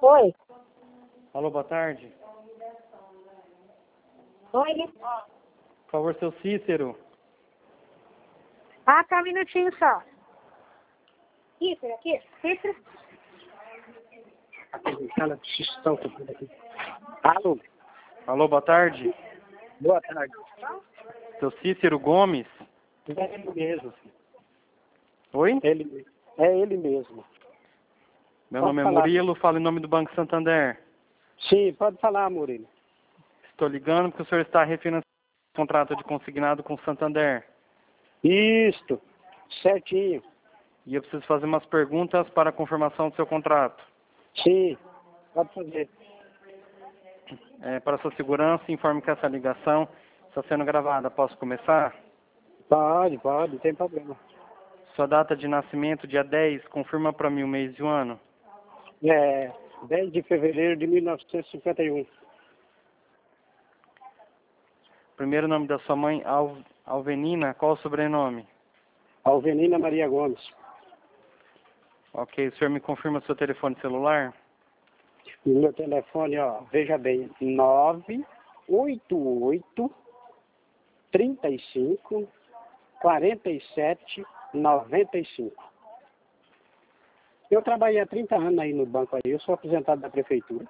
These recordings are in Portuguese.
Oi. Alô, boa tarde. Oi. Por favor, seu Cícero. Ah, tá um minutinho só. Cícero, aqui. Cícero. Alô, Alô, boa tarde. boa tarde. Seu Cícero Gomes. É ele mesmo, filho. Oi? É ele mesmo. Meu Pode nome é falar. Murilo, falo em nome do Banco Santander. Sim, pode falar, Murilo. Estou ligando porque o senhor está refinanciando o contrato de consignado com o Santander. Isto, certinho. E eu preciso fazer umas perguntas para a confirmação do seu contrato. Sim, pode fazer. Para sua segurança, informe que essa ligação está sendo gravada. Posso começar? Pode, não tem problema. Sua data de nascimento, dia 10, confirma para mim o mês e o ano. É 10 de fevereiro de 1951. Primeiro nome da sua mãe, Alvenina, qual o sobrenome? Alvenina Maria Gomes. Ok, o senhor me confirma seu telefone celular? E meu telefone, ó, veja bem, 988 35 47 95. Eu trabalhei há 30 anos aí no banco aí, eu sou aposentado da prefeitura.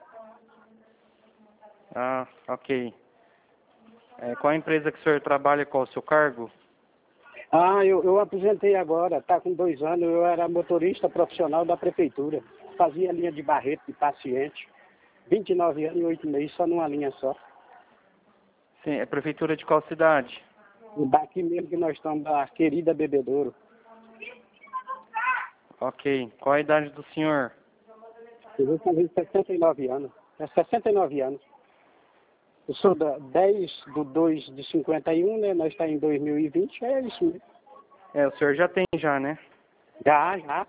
Ah, ok. Qual a empresa que o senhor trabalha, qual o seu cargo? Ah, eu aposentei agora, tá com 2 anos, eu era motorista profissional da prefeitura. Fazia linha de Barreto de paciente, 29 anos e 8 meses, só numa linha só. Sim, é prefeitura de qual cidade? E daqui mesmo que nós estamos, da querida Bebedouro. Ok. Qual a idade do senhor? Eu vou fazer 69 anos. É 69 anos. Eu sou da 10 de 2 de 51, né? Nós estamos em 2020, é isso mesmo. O senhor já tem já, né? Já.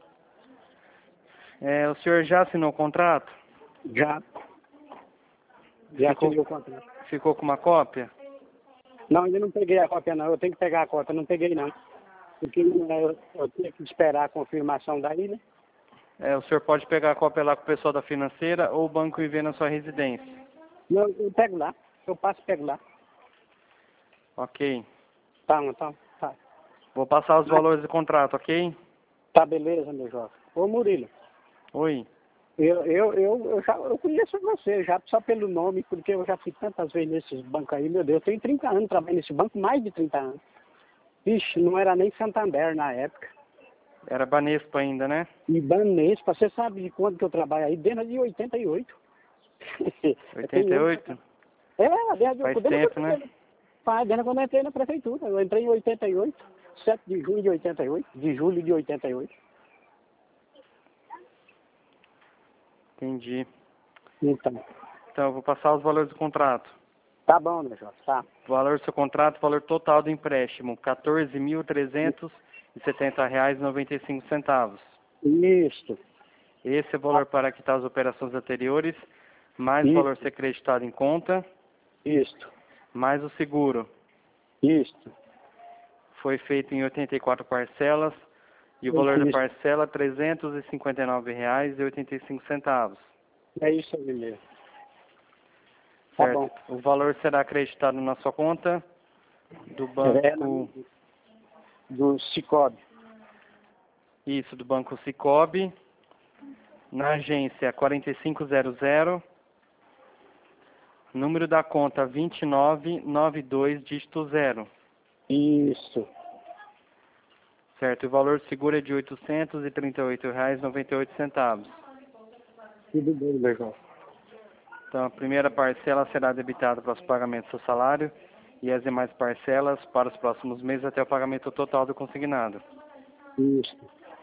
O senhor já assinou o contrato? Já assinei o contrato. Ficou com uma cópia? Não, ainda não peguei a cópia não, eu tenho que pegar a cópia, não peguei não. Porque eu tenho que esperar a confirmação daí, né? O senhor pode pegar a cópia lá com o pessoal da financeira ou o banco e ver na sua residência. Não, eu pego lá, eu passo e pego lá. Ok. Tá. Vou passar os valores do contrato, ok? Tá beleza, meu jovem. Ô Murilo, Oi. eu conheço você já só pelo nome, porque eu já fui tantas vezes nesses bancos aí, meu Deus, eu tenho 30 anos trabalhando nesse banco, mais de 30 anos. Vixe, não era nem Santander na época. Era Banespa ainda, né? E Banespa, você sabe de quando que eu trabalho aí? Desde de 88. 88? Desde tempo, né? Desde quando eu entrei na prefeitura. Eu entrei em 88, 7 de junho de 88, de julho de 88. Entendi. Então, Eu vou passar os valores do contrato. tá bom, meu jovem, tá. O valor do seu contrato, valor total do empréstimo, R$14.370,95. Isso. Esse é o valor para quitar as operações anteriores, mais o valor ser creditado em conta, Isso. mais o seguro. Isso. Foi feito em 84 parcelas e o valor da parcela R$ 359,85. É isso aí mesmo. Tá Certo? bom. O valor será acreditado na sua conta do banco... Do Cicobi. Isso, do Banco Cicobi, na agência 4500, número da conta 2992, dígito 0. Isso. Certo, o valor seguro é de R$ 838,98. Tudo bem, meu jovem. Então, a primeira parcela será debitada para os pagamentos do seu salário e as demais parcelas para os próximos meses até o pagamento total do consignado. Isso.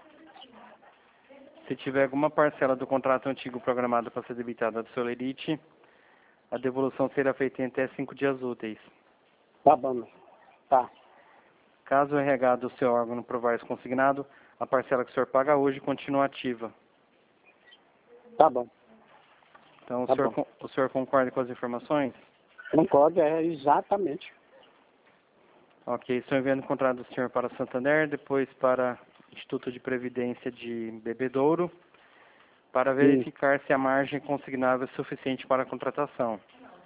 Se tiver alguma parcela do contrato antigo programada para ser debitada do Solerite, a devolução será feita em até 5 dias úteis. Tá bom, meu. Tá. Caso o RH do seu órgão provar esse consignado, a parcela que o senhor paga hoje continua ativa. Tá bom. Então, Tá o senhor concorda com as informações? Concordo, exatamente. Ok, estou enviando o contrato do senhor para Santander, depois para Instituto de Previdência de Bebedouro, para verificar se a margem consignável é suficiente para a contratação.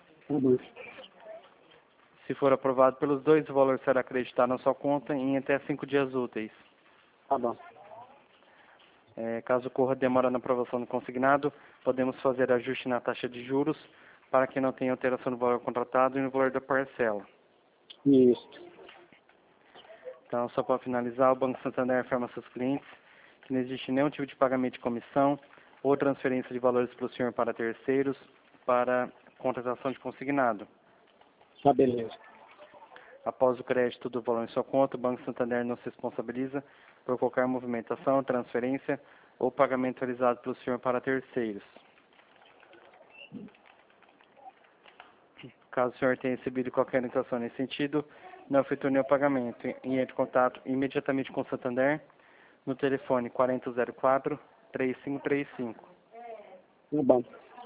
Se for aprovado pelos dois, o valor será acreditado na sua conta em até 5 dias úteis. Tá bom. Caso ocorra demora na aprovação do consignado, podemos fazer ajuste na taxa de juros para que não tenha alteração no valor contratado e no valor da parcela. Isso. Então, só para finalizar, o Banco Santander informa aos seus clientes que não existe nenhum tipo de pagamento de comissão ou transferência de valores para o senhor para terceiros para contratação de consignado. Tá, beleza. Após o crédito do valor em sua conta, o Banco Santander não se responsabiliza por qualquer movimentação, transferência ou pagamento realizado pelo senhor para terceiros. Caso o senhor tenha recebido qualquer indicação nesse sentido, não efetue nenhum pagamento e entre em contato imediatamente com o Santander no telefone 4004-3535. Tá bom.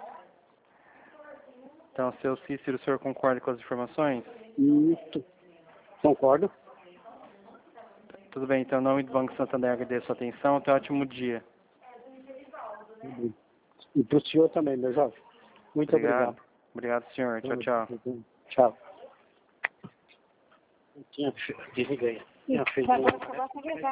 Então, seu Cícero, o senhor concorda com as informações? Isso. Concordo. Tudo bem, então, em nome do Banco Santander, agradeço a sua atenção. Tenha um ótimo dia. E para o senhor também, meu jovem. Muito obrigado. Obrigado, senhor. Tchau, tchau. Tchau. Desliga aí.